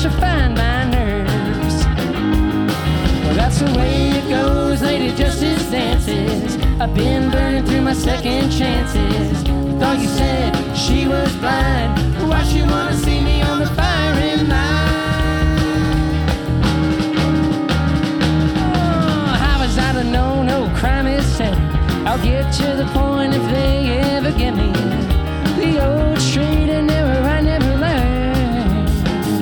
she'll find my nerves. Well, that's the way it goes, Lady Justice dances. I've been burning through my second chances. Thought you said she was blind. Why she wanna see me on the firing line? Oh, how was I to know no crime is set? I'll get to the point if they ever get me.